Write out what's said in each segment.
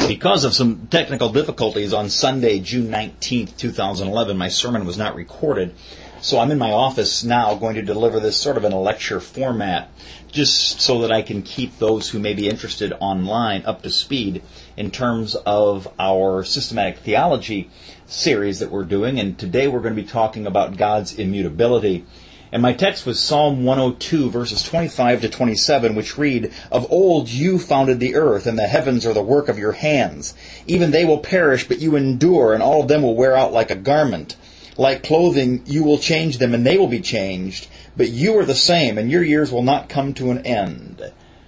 Because of some technical difficulties on Sunday, June 19th, 2011, my sermon was not recorded. So I'm in my office now going to deliver this sort of in a lecture format, just so that I can keep those who may be interested online up to speed in terms of our systematic theology series that we're doing. And today we're going to be talking about God's immutability. And my text was Psalm 102, verses 25 to 27, which read, "Of old you founded the earth, and the heavens are the work of your hands. Even they will perish, but you endure, and all of them will wear out like a garment. Like clothing, you will change them, and they will be changed. But you are the same, and your years will not come to an end."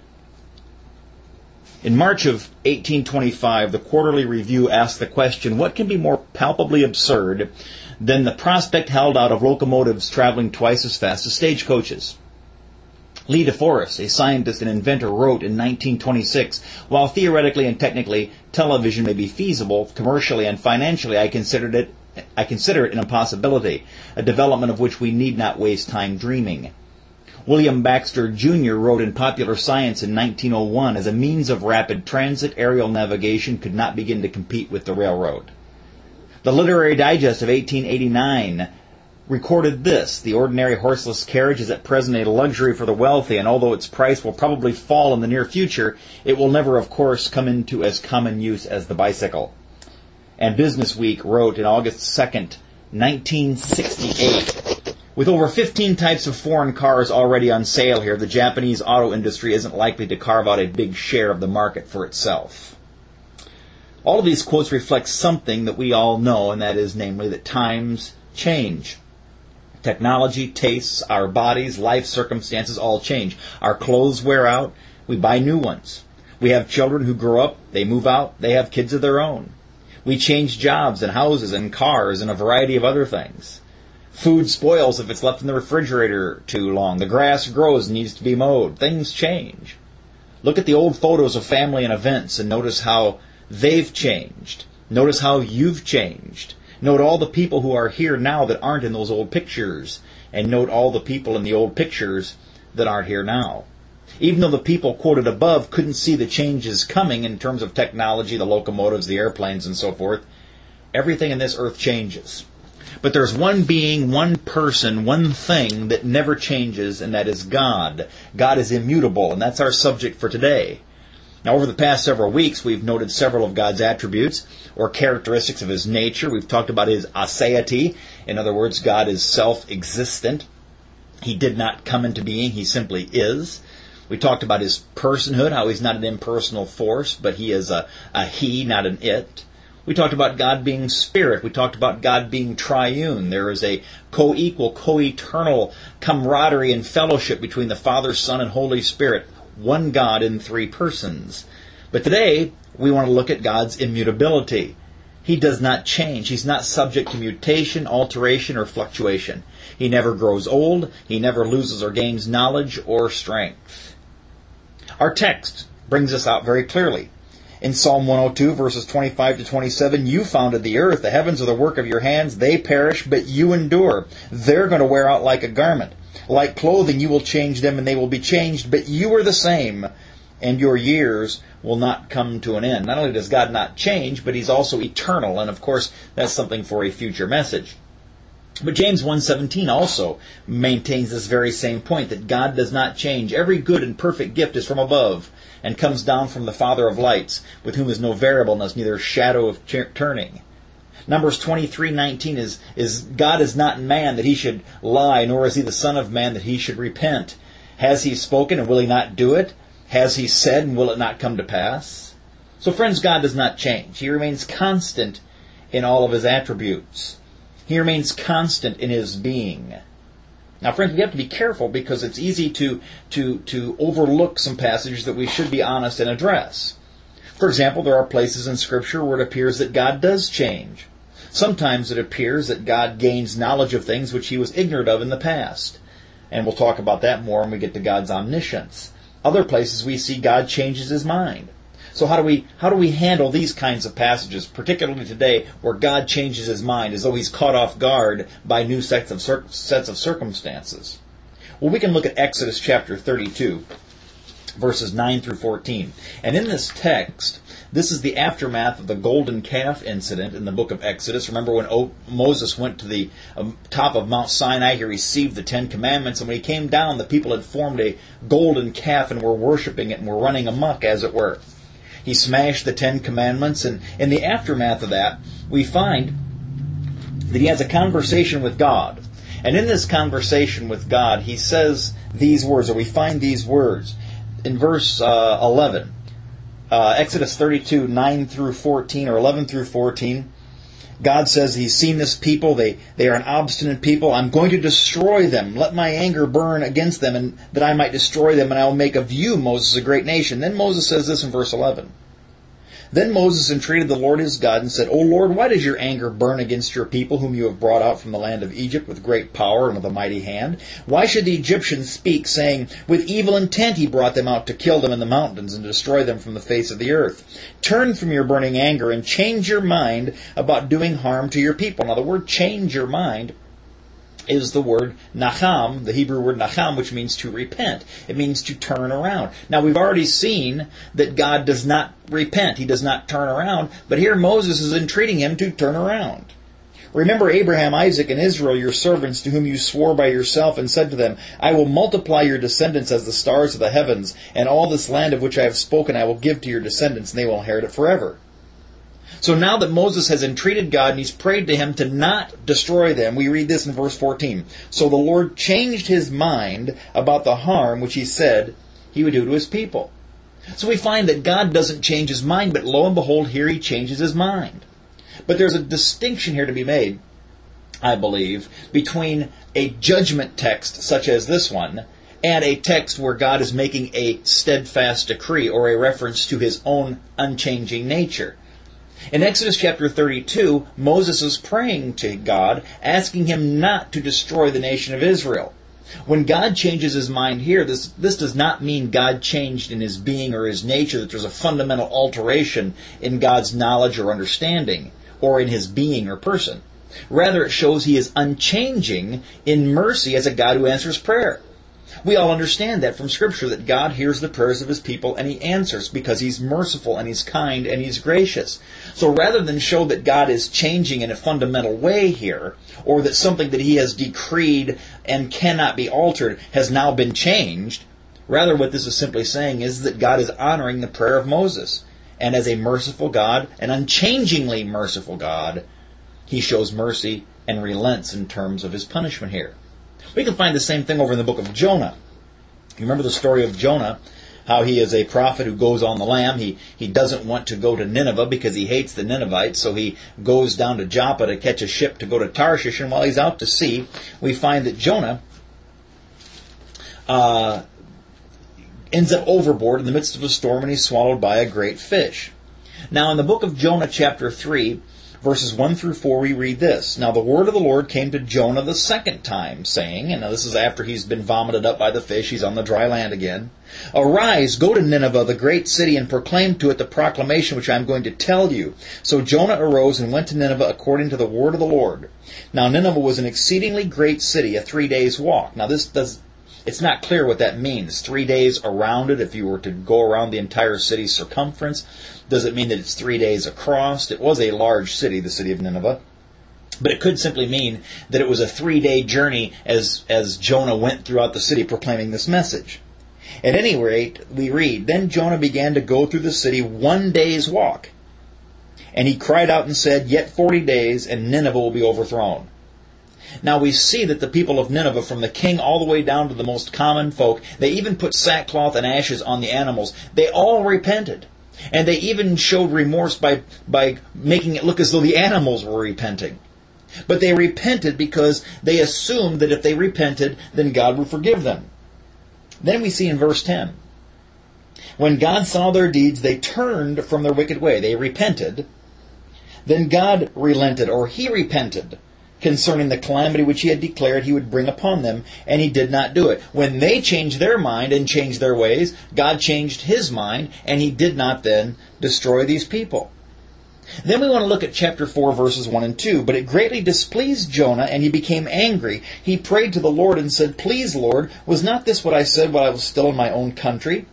In March of 1825, the Quarterly Review asked the question, what can be more palpably absurd than the prospect held out of locomotives traveling twice as fast as stagecoaches? Lee DeForest, a scientist and inventor, wrote in 1926, "While theoretically and technically television may be feasible, commercially and financially I consider it an impossibility, a development of which we need not waste time dreaming." William Baxter Jr. wrote in Popular Science in 1901, "As a means of rapid transit, aerial navigation could not begin to compete with the railroad." The Literary Digest of 1889 recorded this, "The ordinary horseless carriage is at present a luxury for the wealthy, and although its price will probably fall in the near future, it will never, of course, come into as common use as the bicycle." And Business Week wrote in August 2nd, 1968, "With over 15 types of foreign cars already on sale here, the Japanese auto industry isn't likely to carve out a big share of the market for itself." All of these quotes reflect something that we all know, and that is, namely, that times change. Technology, tastes, our bodies, life circumstances all change. Our clothes wear out, we buy new ones. We have children who grow up, they move out, they have kids of their own. We change jobs and houses and cars and a variety of other things. Food spoils if it's left in the refrigerator too long. The grass grows and needs to be mowed. Things change. Look at the old photos of family and events and notice how they've changed. Notice how you've changed. Note all the people who are here now that aren't in those old pictures. And note all the people in the old pictures that aren't here now. Even though the people quoted above couldn't see the changes coming in terms of technology, the locomotives, the airplanes, and so forth, everything in this earth changes. But there's one being, one person, one thing that never changes, and that is God. God is immutable, and that's our subject for today. Now, over the past several weeks, we've noted several of God's attributes or characteristics of His nature. We've talked about His aseity. In other words, God is self-existent. He did not come into being. He simply is. We talked about His personhood, how He's not an impersonal force, but He is a He, not an it. We talked about God being spirit. We talked about God being triune. There is a co-equal, co-eternal camaraderie and fellowship between the Father, Son, and Holy Spirit. One God in three persons. But today, we want to look at God's immutability. He does not change. He's not subject to mutation, alteration, or fluctuation. He never grows old. He never loses or gains knowledge or strength. Our text brings this out very clearly. In Psalm 102, verses 25 to 27, "You founded the earth. The heavens are the work of your hands. They perish, but you endure. They're going to wear out like a garment. Like clothing, you will change them, and they will be changed. But you are the same, and your years will not come to an end." Not only does God not change, but He's also eternal. And, of course, that's something for a future message. But James 1:17 also maintains this very same point, that God does not change. "Every good and perfect gift is from above, and comes down from the Father of lights, with whom is no variableness, neither shadow of turning." Numbers 23:19 is God is not man that He should lie, nor is He the Son of man that He should repent. Has He spoken, and will He not do it? Has He said, and will it not come to pass? So, friends, God does not change. He remains constant in all of His attributes. He remains constant in His being. Now, friends, we have to be careful because it's easy to overlook some passages that we should be honest and address. For example, there are places in Scripture where it appears that God does change. Sometimes it appears that God gains knowledge of things which He was ignorant of in the past. And we'll talk about that more when we get to God's omniscience. Other places we see God changes His mind. So how do we handle these kinds of passages, particularly today, where God changes His mind as though He's caught off guard by new sets of circumstances? Well, we can look at Exodus chapter 32. verses 9 through 14. And in this text, this is the aftermath of the golden calf incident in the book of Exodus. Remember when Moses went to the top of Mount Sinai, he received the Ten Commandments, and when he came down, the people had formed a golden calf and were worshiping it and were running amok, as it were. He smashed the Ten Commandments, and in the aftermath of that, we find that he has a conversation with God. And in this conversation with God, he says these words, or we find these words. In verse 11, Exodus 32, 9 through 14, or 11 through 14, God says He's seen this people, they are an obstinate people. I'm going to destroy them. Let my anger burn against them, and that I might destroy them, and I will make of you, Moses, a great nation. Then Moses says this in verse 11. Then Moses entreated the Lord his God and said, O Lord, why does your anger burn against your people, whom you have brought out from the land of Egypt with great power and with a mighty hand? Why should the Egyptians speak, saying, with evil intent he brought them out to kill them in the mountains and destroy them from the face of the earth? Turn from your burning anger and change your mind about doing harm to your people. Now the word change your mind is the word nacham, the Hebrew word nacham, which means to repent. It means to turn around. Now, we've already seen that God does not repent. He does not turn around. But here Moses is entreating him to turn around. Remember Abraham, Isaac, and Israel, your servants, to whom you swore by yourself and said to them, I will multiply your descendants as the stars of the heavens, and all this land of which I have spoken I will give to your descendants, and they will inherit it forever. So now that Moses has entreated God and he's prayed to him to not destroy them, we read this in verse 14. So the Lord changed his mind about the harm which he said he would do to his people. So we find that God doesn't change his mind, but lo and behold, here he changes his mind. But there's a distinction here to be made, I believe, between a judgment text such as this one and a text where God is making a steadfast decree or a reference to his own unchanging nature. In Exodus chapter 32, Moses is praying to God, asking him not to destroy the nation of Israel. When God changes his mind here, this does not mean God changed in his being or his nature, that there's a fundamental alteration in God's knowledge or understanding, or in his being or person. Rather, it shows he is unchanging in mercy as a God who answers prayer. We all understand that from Scripture, that God hears the prayers of his people and he answers because he's merciful and he's kind and he's gracious. So rather than show that God is changing in a fundamental way here, or that something that he has decreed and cannot be altered has now been changed, rather what this is simply saying is that God is honoring the prayer of Moses. And as a merciful God, an unchangingly merciful God, he shows mercy and relents in terms of his punishment here. We can find the same thing over in the book of Jonah. You remember the story of Jonah, how he is a prophet who goes on the lam. He doesn't want to go to Nineveh because he hates the Ninevites, so he goes down to Joppa to catch a ship to go to Tarshish, and while he's out to sea, we find that Jonah ends up overboard in the midst of a storm, and he's swallowed by a great fish. Now in the book of Jonah chapter 3, verses 1 through 4, we read this. Now the word of the Lord came to Jonah the second time, saying, and now this is after he's been vomited up by the fish, he's on the dry land again. Arise, go to Nineveh, the great city, and proclaim to it the proclamation which I am going to tell you. So Jonah arose and went to Nineveh according to the word of the Lord. Now Nineveh was an exceedingly great city, a 3 days' walk. Now it's not clear what that means. 3 days around it, if you were to go around the entire city's circumference. Does it mean that it's 3 days across? It was a large city, the city of Nineveh. But it could simply mean that it was a 3-day journey as Jonah went throughout the city proclaiming this message. At any rate, we read, Then Jonah began to go through the city 1 day's walk. And he cried out and said, Yet 40 days, and Nineveh will be overthrown. Now we see that the people of Nineveh, from the king all the way down to the most common folk, they even put sackcloth and ashes on the animals. They all repented. And they even showed remorse by making it look as though the animals were repenting. But they repented because they assumed that if they repented, then God would forgive them. Then we see in verse 10, when God saw their deeds, they turned from their wicked way. They repented. Then God relented, or he repented, concerning the calamity which he had declared he would bring upon them, and he did not do it. When they changed their mind and changed their ways, God changed his mind, and he did not then destroy these people. Then we want to look at chapter 4, verses 1 and 2. But it greatly displeased Jonah, and he became angry. He prayed to the Lord and said, Please, Lord, was not this what I said while I was still in my own country?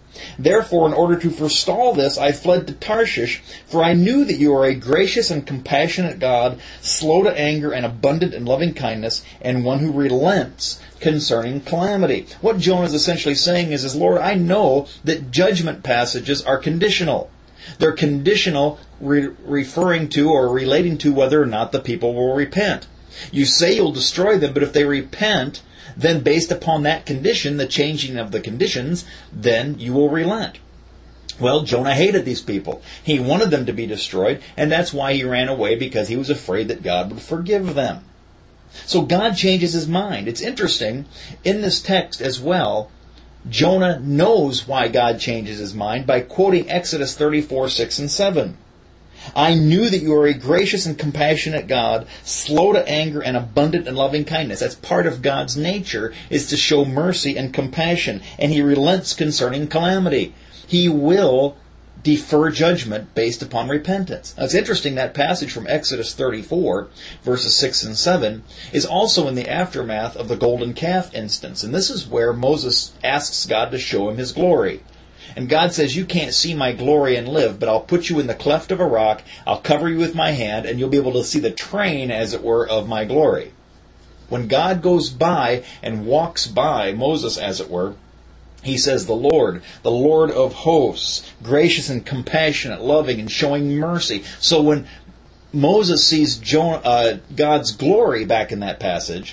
Therefore, in order to forestall this, I fled to Tarshish, for I knew that you are a gracious and compassionate God, slow to anger and abundant in loving kindness, and one who relents concerning calamity. What Jonah is essentially saying is, Lord, I know that judgment passages are conditional. They're conditional, referring to or relating to whether or not the people will repent. You say you'll destroy them, but if they repent, then based upon that condition, the changing of the conditions, then you will relent. Well, Jonah hated these people. He wanted them to be destroyed, and that's why he ran away, because he was afraid that God would forgive them. So God changes his mind. It's interesting, in this text as well, Jonah knows why God changes his mind by quoting Exodus 34, 6 and 7. I knew that you are a gracious and compassionate God, slow to anger and abundant in loving kindness. That's part of God's nature, is to show mercy and compassion. And he relents concerning calamity. He will defer judgment based upon repentance. Now, it's interesting, that passage from Exodus 34, verses 6 and 7, is also in the aftermath of the golden calf instance. And this is where Moses asks God to show him his glory. And God says, you can't see my glory and live, but I'll put you in the cleft of a rock, I'll cover you with my hand, and you'll be able to see the train, as it were, of my glory. When God goes by and walks by Moses, as it were, he says, the Lord of hosts, gracious and compassionate, loving and showing mercy. So when Moses sees God's glory back in that passage,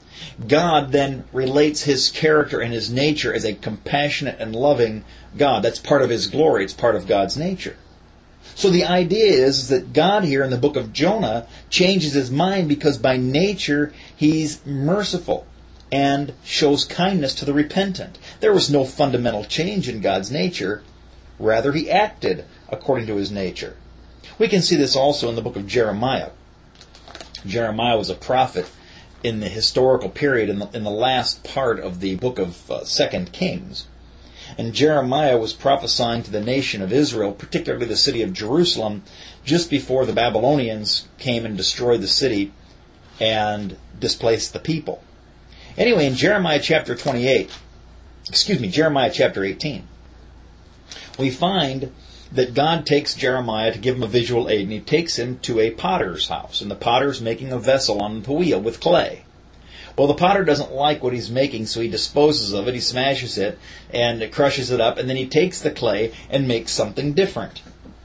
God then relates his character and his nature as a compassionate and loving God. That's part of his glory. It's part of God's nature. So the idea is that God here in the book of Jonah changes his mind because by nature he's merciful and shows kindness to the repentant. There was no fundamental change in God's nature. Rather, he acted according to his nature. We can see this also in the book of Jeremiah. Jeremiah was a prophet in the historical period, in the last part of the book of 2 Kings. And Jeremiah was prophesying to the nation of Israel, particularly the city of Jerusalem, just before the Babylonians came and destroyed the city and displaced the people. Anyway, in Jeremiah chapter 18, we find that God takes Jeremiah to give him a visual aid, and he takes him to a potter's house, and the potter's making a vessel on the wheel with clay. Well, the potter doesn't like what he's making, so he disposes of it, he smashes it, and crushes it up, and then he takes the clay and makes something different.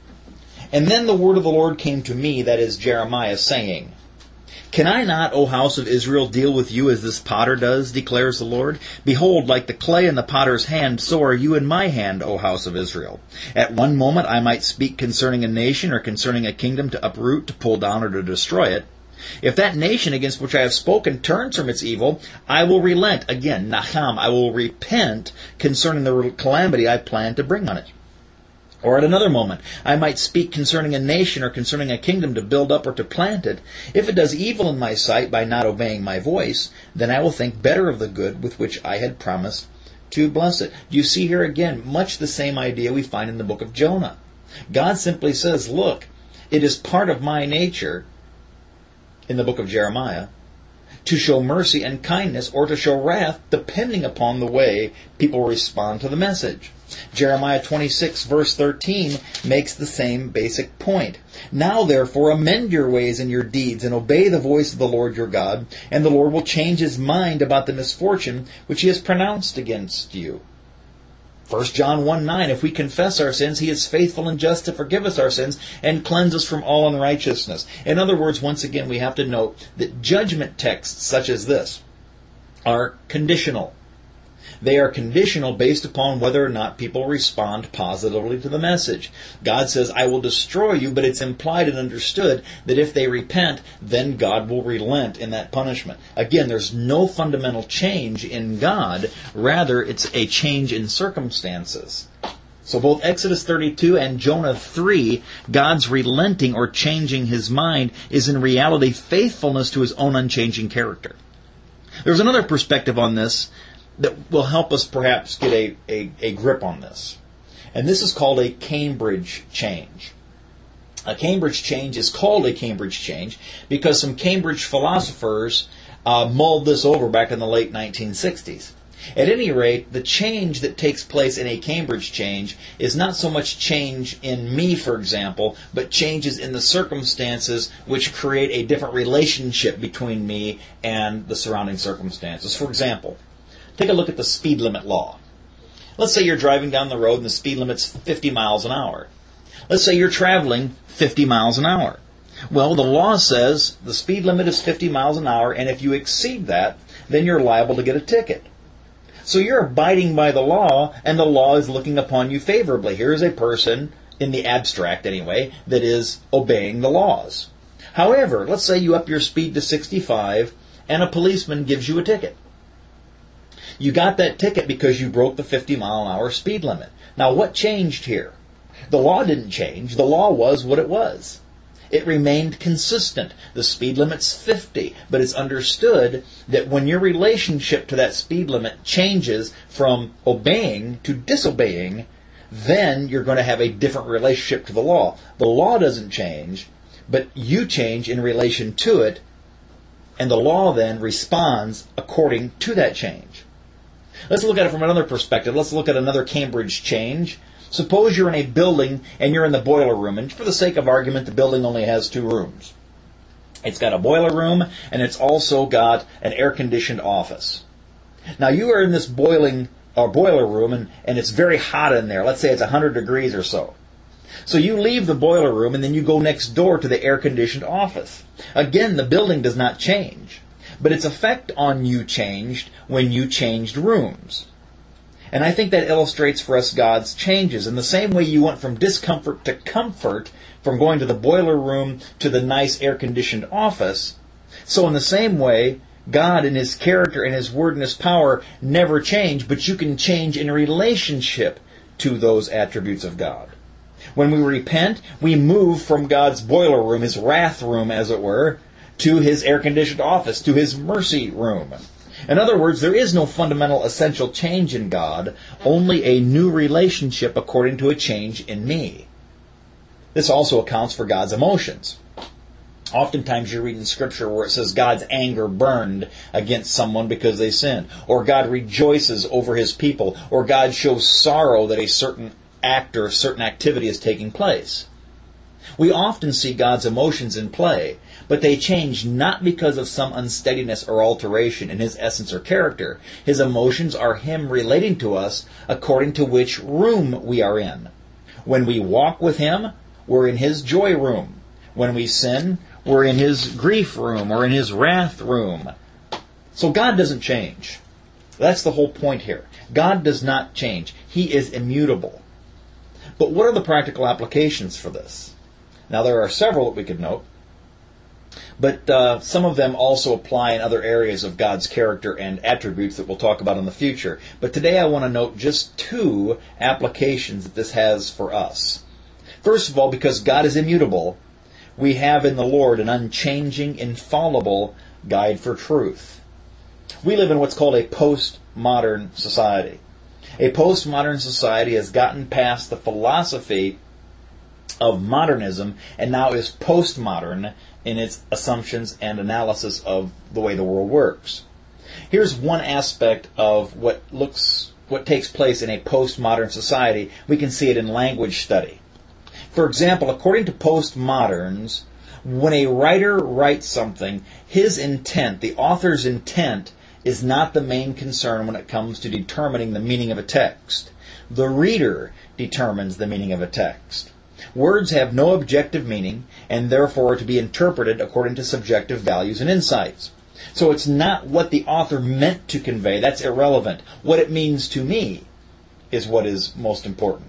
And then the word of the Lord came to me, that is Jeremiah, saying, Can I not, O house of Israel, deal with you as this potter does, declares the Lord? Behold, like the clay in the potter's hand, so are you in my hand, O house of Israel. At one moment I might speak concerning a nation or concerning a kingdom to uproot, to pull down, or to destroy it. If that nation against which I have spoken turns from its evil, I will relent. Again, Nacham, I will repent concerning the calamity I plan to bring on it. Or at another moment, I might speak concerning a nation or concerning a kingdom to build up or to plant it. If it does evil in my sight by not obeying my voice, then I will think better of the good with which I had promised to bless it. Do you see here again, much the same idea we find in the book of Jonah? God simply says, look, it is part of my nature, in the book of Jeremiah, to show mercy and kindness or to show wrath, depending upon the way people respond to the message. Jeremiah 26 verse 13 makes the same basic point. Now therefore amend your ways and your deeds, and obey the voice of the Lord your God, and the Lord will change his mind about the misfortune which he has pronounced against you. 1 John 1:9, if we confess our sins, he is faithful and just to forgive us our sins and cleanse us from all unrighteousness. In other words, once again, we have to note that judgment texts such as this are conditional. They are conditional based upon whether or not people respond positively to the message. God says, I will destroy you, but it's implied and understood that if they repent, then God will relent in that punishment. Again, there's no fundamental change in God. Rather, it's a change in circumstances. So both Exodus 32 and Jonah 3, God's relenting or changing his mind is in reality faithfulness to his own unchanging character. There's another perspective on this that will help us perhaps get a grip on this. And this is called a Cambridge change. A Cambridge change is called a Cambridge change because some Cambridge philosophers mulled this over back in the late 1960s. At any rate, the change that takes place in a Cambridge change is not so much change in me, for example, but changes in the circumstances which create a different relationship between me and the surrounding circumstances. For example, take a look at the speed limit law. Let's say you're driving down the road and the speed limit's 50 miles an hour. Let's say you're traveling 50 miles an hour. Well, the law says the speed limit is 50 miles an hour, and if you exceed that, then you're liable to get a ticket. So you're abiding by the law, and the law is looking upon you favorably. Here is a person, in the abstract anyway, that is obeying the laws. However, let's say you up your speed to 65, and a policeman gives you a ticket. You got that ticket because you broke the 50-mile-an-hour speed limit. Now, what changed here? The law didn't change. The law was what it was. It remained consistent. The speed limit's 50, but it's understood that when your relationship to that speed limit changes from obeying to disobeying, then you're going to have a different relationship to the law. The law doesn't change, but you change in relation to it, and the law then responds according to that change. Let's look at it from another perspective. Let's look at another Cambridge change. Suppose you're in a building and you're in the boiler room, and for the sake of argument, the building only has 2 rooms. It's got a boiler room, and it's also got an air-conditioned office. Now, you are in this boiler room, and it's very hot in there. Let's say it's 100 degrees or so. So you leave the boiler room, and then you go next door to the air-conditioned office. Again, the building does not change, but its effect on you changed when you changed rooms. And I think that illustrates for us God's changes. In the same way you went from discomfort to comfort, from going to the boiler room to the nice air-conditioned office, so in the same way, God in His character and His word and His power never change, but you can change in relationship to those attributes of God. When we repent, we move from God's boiler room, His wrath room, as it were, to His air-conditioned office, to His mercy room. In other words, there is no fundamental essential change in God, only a new relationship according to a change in me. This also accounts for God's emotions. Oftentimes you read in Scripture where it says God's anger burned against someone because they sinned, or God rejoices over His people, or God shows sorrow that a certain act or a certain activity is taking place. We often see God's emotions in play, but they change not because of some unsteadiness or alteration in His essence or character. His emotions are Him relating to us according to which room we are in. When we walk with Him, we're in His joy room. When we sin, we're in His grief room or in His wrath room. So God doesn't change. That's the whole point here. God does not change. He is immutable. But what are the practical applications for this? Now, there are several that we could note, but some of them also apply in other areas of God's character and attributes that we'll talk about in the future. But today I want to note just 2 applications that this has for us. First of all, because God is immutable, we have in the Lord an unchanging, infallible guide for truth. We live in what's called a postmodern society. A postmodern society has gotten past the philosophy of modernism and now is postmodern in its assumptions and analysis of the way the world works. Here's one aspect of what takes place in a postmodern society. We can see it in language study. For example, according to postmoderns, when a writer writes something, his intent, the author's intent, is not the main concern when it comes to determining the meaning of a text. The reader determines the meaning of a text. Words have no objective meaning and therefore are to be interpreted according to subjective values and insights. So it's not what the author meant to convey. That's irrelevant. What it means to me is what is most important.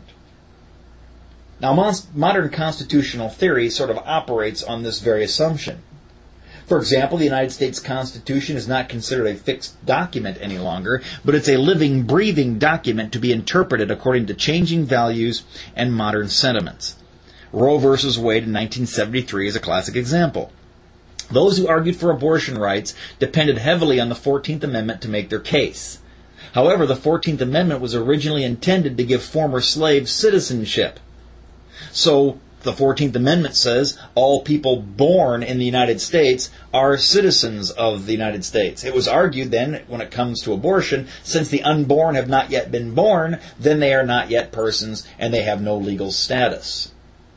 Now, modern constitutional theory sort of operates on this very assumption. For example, the United States Constitution is not considered a fixed document any longer, but it's a living, breathing document to be interpreted according to changing values and modern sentiments. Roe v. Wade in 1973 is a classic example. Those who argued for abortion rights depended heavily on the 14th Amendment to make their case. However, the 14th Amendment was originally intended to give former slaves citizenship. So, The 14th Amendment says all people born in the United States are citizens of the United States. It was argued then, when it comes to abortion, since the unborn have not yet been born, then they are not yet persons and they have no legal status.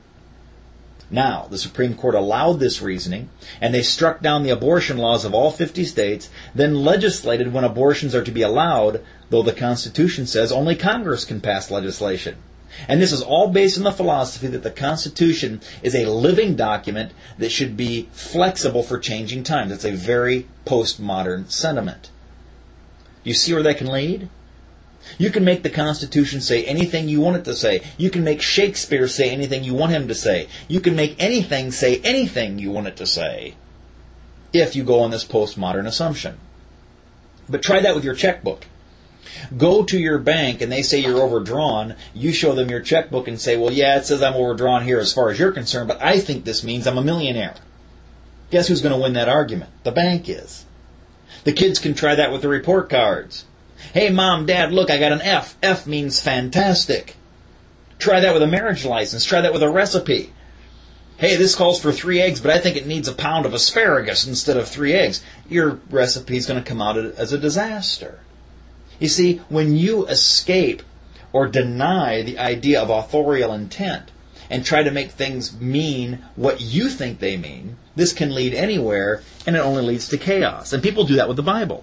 Now, the Supreme Court allowed this reasoning, and they struck down the abortion laws of all 50 states, then legislated when abortions are to be allowed, though the Constitution says only Congress can pass legislation. And this is all based on the philosophy that the Constitution is a living document that should be flexible for changing times. It's a very postmodern sentiment. You see where that can lead? You can make the Constitution say anything you want it to say. You can make Shakespeare say anything you want him to say. You can make anything say anything you want it to say, if you go on this postmodern assumption. But try that with your checkbook. Go to your bank and they say you're overdrawn. You show them your checkbook and say, well, yeah, it says I'm overdrawn here as far as you're concerned, but I think this means I'm a millionaire. Guess who's going to win that argument? The bank is. The kids can try that with the report cards. Hey, Mom, Dad, look, I got an F. F means fantastic. Try that with a marriage license. Try that with a recipe. Hey, this calls for 3 eggs, but I think it needs a pound of asparagus instead of 3 eggs. Your recipe is going to come out as a disaster. You see, when you escape or deny the idea of authorial intent and try to make things mean what you think they mean, this can lead anywhere, and it only leads to chaos. And people do that with the Bible.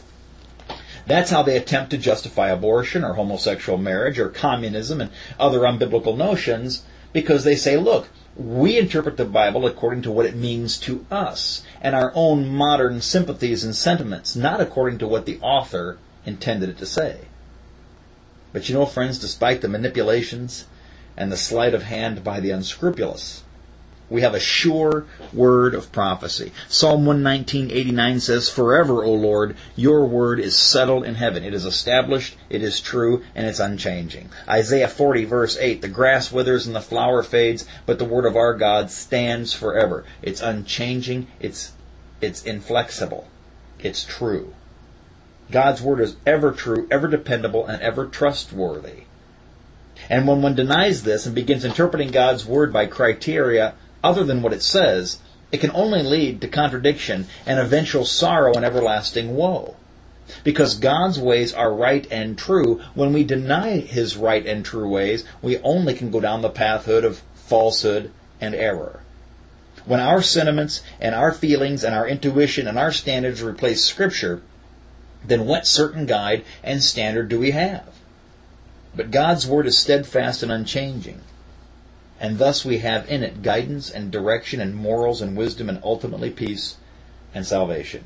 That's how they attempt to justify abortion or homosexual marriage or communism and other unbiblical notions, because they say, look, we interpret the Bible according to what it means to us and our own modern sympathies and sentiments, not according to what the author intended it to say. But you know, friends, despite the manipulations and the sleight of hand by the unscrupulous, we have a sure word of prophecy. Psalm 119:89 says, forever, O Lord, your word is settled in heaven. It is established, it is true, and it's unchanging. Isaiah 40, verse 8, the grass withers and the flower fades, but the word of our God stands forever. It's unchanging, it's inflexible, it's true. God's word is ever true, ever dependable, and ever trustworthy. And when one denies this and begins interpreting God's word by criteria other than what it says, it can only lead to contradiction and eventual sorrow and everlasting woe. Because God's ways are right and true, when we deny His right and true ways, we only can go down the pathhood of falsehood and error. When our sentiments and our feelings and our intuition and our standards replace Scripture, then what certain guide and standard do we have? But God's word is steadfast and unchanging, and thus we have in it guidance and direction and morals and wisdom and ultimately peace and salvation.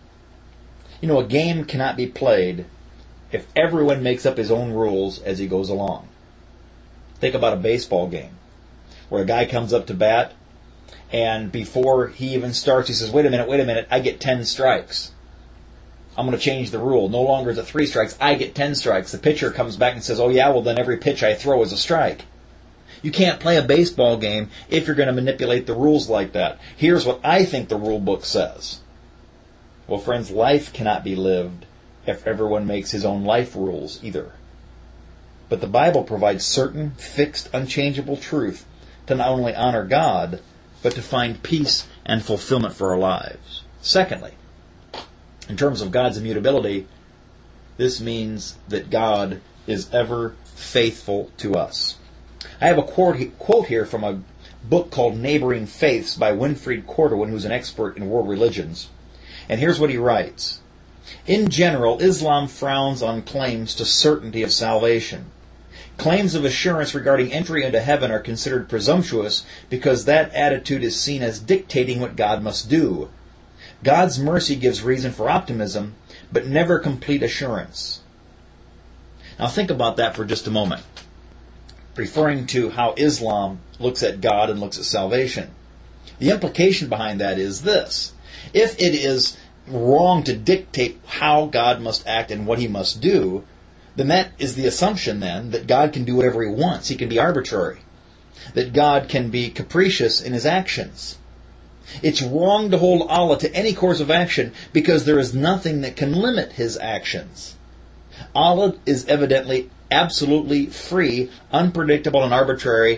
You know, a game cannot be played if everyone makes up his own rules as he goes along. Think about a baseball game where a guy comes up to bat, and before he even starts, he says, wait a minute, I get 10 strikes. I'm going to change the rule. No longer is it 3 strikes. I get 10 strikes. The pitcher comes back and says, oh yeah, well then every pitch I throw is a strike. You can't play a baseball game if you're going to manipulate the rules like that. Here's what I think the rule book says. Well, friends, life cannot be lived if everyone makes his own life rules either. But the Bible provides certain, fixed, unchangeable truth to not only honor God, but to find peace and fulfillment for our lives. Secondly, in terms of God's immutability, this means that God is ever faithful to us. I have a quote here from a book called Neighboring Faiths by Winfried Cordovan, who's an expert in world religions. And here's what he writes. In general, Islam frowns on claims to certainty of salvation. Claims of assurance regarding entry into heaven are considered presumptuous because that attitude is seen as dictating what God must do. God's mercy gives reason for optimism, but never complete assurance. Now think about that for just a moment, referring to how Islam looks at God and looks at salvation. The implication behind that is this. If it is wrong to dictate how God must act and what He must do, then that is the assumption then that God can do whatever He wants. He can be arbitrary. That God can be capricious in His actions. It's wrong to hold Allah to any course of action because there is nothing that can limit His actions. Allah is evidently absolutely free, unpredictable, and arbitrary,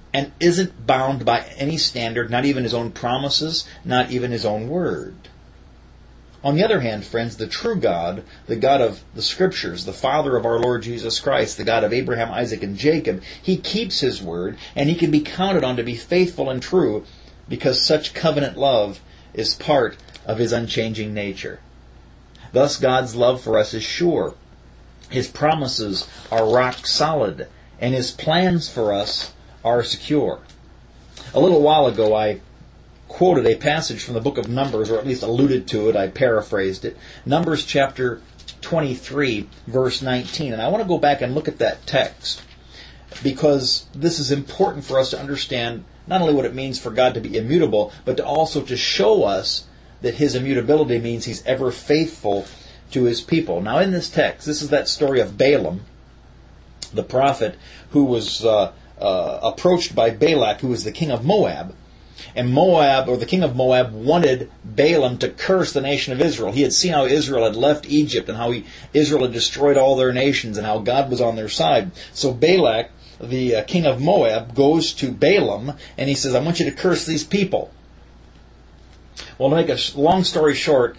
and isn't bound by any standard, not even his own promises, not even his own word. On the other hand, friends, the true God, the God of the Scriptures, the Father of our Lord Jesus Christ, the God of Abraham, Isaac, and Jacob, He keeps His word, and He can be counted on to be faithful and true, because such covenant love is part of His unchanging nature. Thus, God's love for us is sure. His promises are rock solid, and His plans for us are secure. A little while ago, I quoted a passage from the book of Numbers, or at least alluded to it. I paraphrased it. Numbers chapter 23, verse 19. And I want to go back and look at that text, because this is important for us to understand not only what it means for God to be immutable, but to also to show us that His immutability means He's ever faithful to His people. Now in this text, this is that story of Balaam, the prophet, who was approached by Balak, who was the king of Moab. And Moab, or the king of Moab, wanted Balaam to curse the nation of Israel. He had seen how Israel had left Egypt and how Israel had destroyed all their nations and how God was on their side. So Balak, the king of Moab, goes to Balaam and he says, I want you to curse these people. Well, to make a long story short,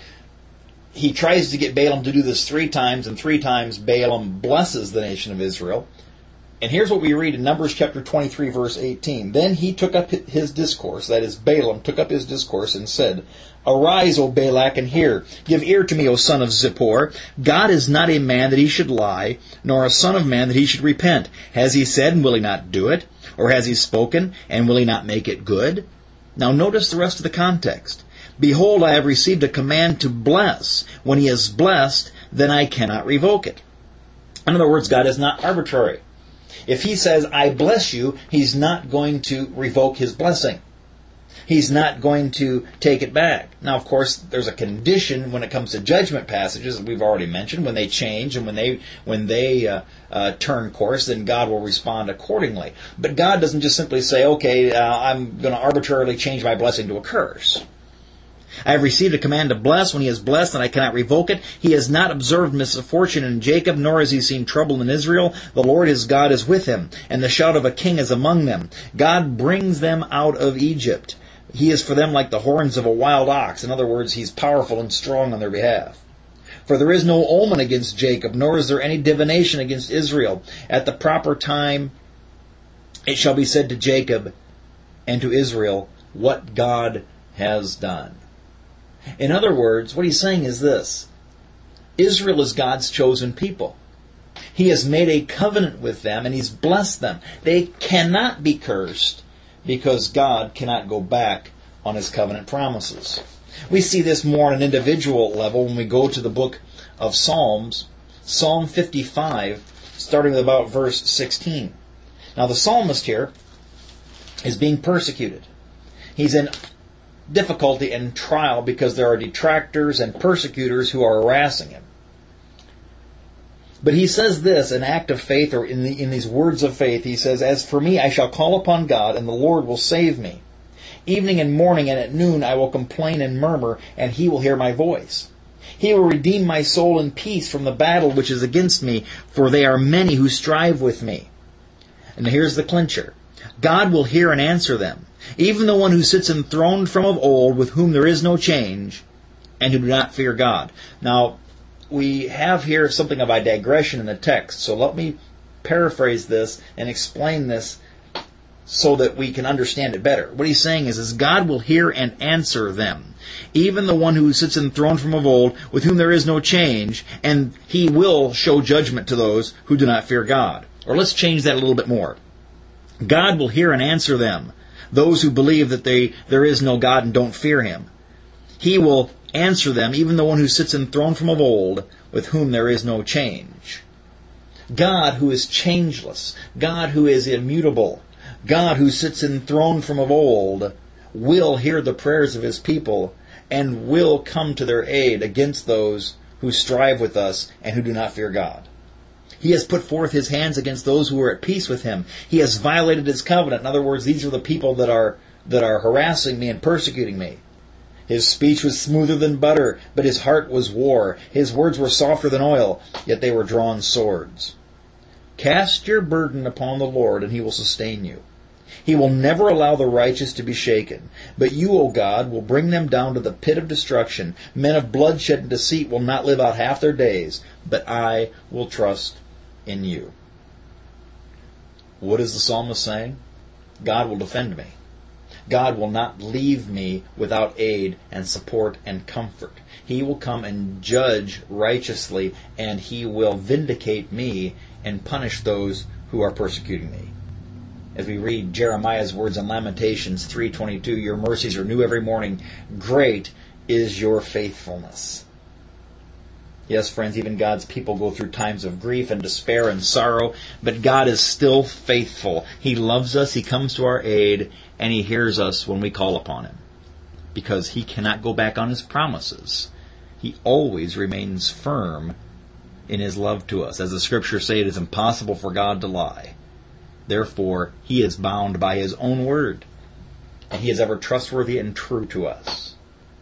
he tries to get Balaam to do this 3 times, and 3 times Balaam blesses the nation of Israel. And here's what we read in Numbers chapter 23, verse 18. Then he took up his discourse, that is, Balaam took up his discourse and said, Arise, O Balak, and hear. Give ear to me, O son of Zippor. God is not a man that he should lie, nor a son of man that he should repent. Has he said, and will he not do it? Or has he spoken, and will he not make it good? Now notice the rest of the context. Behold, I have received a command to bless. When he is blessed, then I cannot revoke it. In other words, God is not arbitrary. If He says, I bless you, He's not going to revoke His blessing. He's not going to take it back. Now, of course, there's a condition when it comes to judgment passages that we've already mentioned. When they change and when they turn course, then God will respond accordingly. But God doesn't just simply say, okay, I'm going to arbitrarily change my blessing to a curse. I have received a command to bless. When he is blessed, and I cannot revoke it. He has not observed misfortune in Jacob, nor has he seen trouble in Israel. The Lord his God is with him, and the shout of a king is among them. God brings them out of Egypt. He is for them like the horns of a wild ox. In other words, He's powerful and strong on their behalf. For there is no omen against Jacob, nor is there any divination against Israel. At the proper time it shall be said to Jacob and to Israel, what God has done. In other words, what He's saying is this. Israel is God's chosen people. He has made a covenant with them and He's blessed them. They cannot be cursed because God cannot go back on His covenant promises. We see this more on an individual level when we go to the book of Psalms, Psalm 55, starting with about verse 16. Now the psalmist here is being persecuted. He's in difficulty and trial because there are detractors and persecutors who are harassing him. But he says this, an act of faith, or in these words of faith, he says, As for me, I shall call upon God, and the Lord will save me. Evening and morning and at noon I will complain and murmur, and He will hear my voice. He will redeem my soul in peace from the battle which is against me, for they are many who strive with me. And here's the clincher. God will hear and answer them, even the one who sits enthroned from of old, with whom there is no change, and who do not fear God. Now, we have here something of a digression in the text, so let me paraphrase this and explain this so that we can understand it better. What he's saying is God will hear and answer them, even the one who sits enthroned from of old, with whom there is no change, and He will show judgment to those who do not fear God. Or let's change that a little bit more. God will hear and answer them, those who believe that there is no God and don't fear Him. He will answer them, even the one who sits enthroned from of old, with whom there is no change. God who is changeless, God who is immutable, God who sits enthroned from of old, will hear the prayers of His people and will come to their aid against those who strive with us and who do not fear God. He has put forth His hands against those who are at peace with Him. He has violated His covenant. In other words, these are the people that are harassing me and persecuting me. His speech was smoother than butter, but his heart was war. His words were softer than oil, yet they were drawn swords. Cast your burden upon the Lord, and He will sustain you. He will never allow the righteous to be shaken. But you, O God, will bring them down to the pit of destruction. Men of bloodshed and deceit will not live out half their days, but I will trust in you. What is the psalmist saying? God will defend me. God will not leave me without aid and support and comfort. He will come and judge righteously, and He will vindicate me and punish those who are persecuting me. As we read Jeremiah's words in Lamentations 3:22, your mercies are new every morning. Great is your faithfulness. Yes, friends, even God's people go through times of grief and despair and sorrow, but God is still faithful. He loves us, He comes to our aid, and He hears us when we call upon Him. Because He cannot go back on His promises. He always remains firm in His love to us. As the Scriptures say, it is impossible for God to lie. Therefore, He is bound by His own word, and He is ever trustworthy and true to us.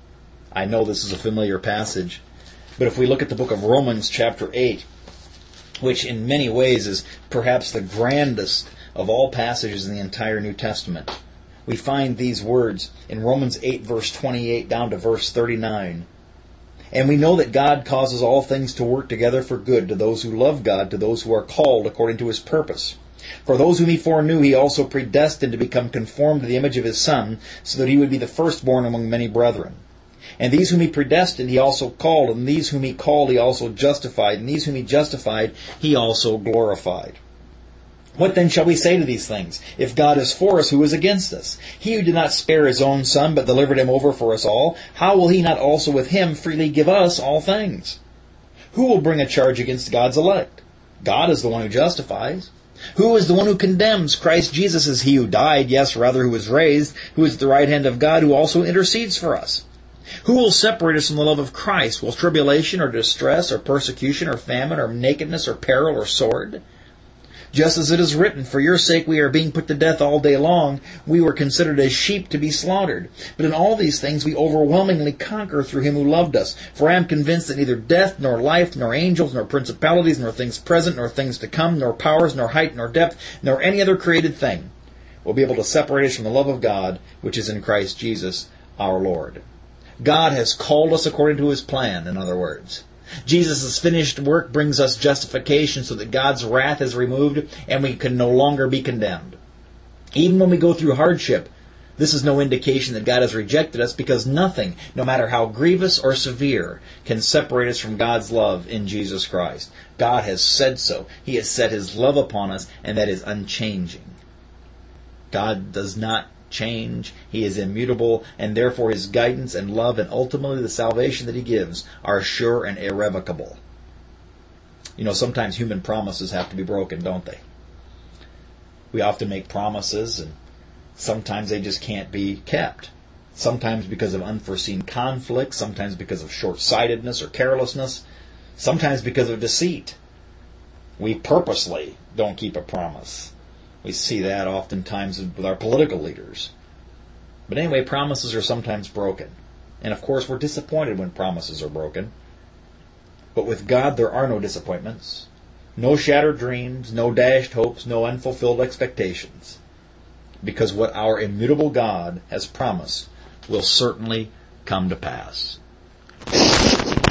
I know this is a familiar passage, but if we look at the book of Romans chapter 8, which in many ways is perhaps the grandest of all passages in the entire New Testament, we find these words in Romans 8 verse 28 down to verse 39. And we know that God causes all things to work together for good to those who love God, to those who are called according to His purpose. For those whom He foreknew, He also predestined to become conformed to the image of His Son, so that He would be the firstborn among many brethren. And these whom He predestined, He also called. And these whom He called, He also justified. And these whom He justified, He also glorified. What then shall we say to these things? If God is for us, who is against us? He who did not spare His own Son, but delivered Him over for us all, how will He not also with Him freely give us all things? Who will bring a charge against God's elect? God is the one who justifies. Who is the one who condemns? Christ Jesus is He who died, yes, rather who was raised, who is at the right hand of God, who also intercedes for us. Who will separate us from the love of Christ? Will tribulation or distress or persecution or famine or nakedness or peril or sword? Just as it is written, for your sake we are being put to death all day long. We were considered as sheep to be slaughtered. But in all these things we overwhelmingly conquer through Him who loved us. For I am convinced that neither death, nor life, nor angels, nor principalities, nor things present, nor things to come, nor powers, nor height, nor depth, nor any other created thing will be able to separate us from the love of God, which is in Christ Jesus our Lord. God has called us according to His plan, in other words. Jesus' finished work brings us justification so that God's wrath is removed and we can no longer be condemned. Even when we go through hardship, this is no indication that God has rejected us, because nothing, no matter how grievous or severe, can separate us from God's love in Jesus Christ. God has said so. He has set His love upon us, and that is unchanging. God does not change. He is immutable, and therefore His guidance and love and ultimately the salvation that He gives are sure and irrevocable. You know, sometimes human promises have to be broken, don't they? We often make promises, and sometimes they just can't be kept. Sometimes because of unforeseen conflict, sometimes because of short-sightedness or carelessness, sometimes because of deceit. We purposely don't keep a promise. We see that oftentimes with our political leaders. But anyway, promises are sometimes broken. And of course, we're disappointed when promises are broken. But with God, there are no disappointments, no shattered dreams, no dashed hopes, no unfulfilled expectations. Because what our immutable God has promised will certainly come to pass.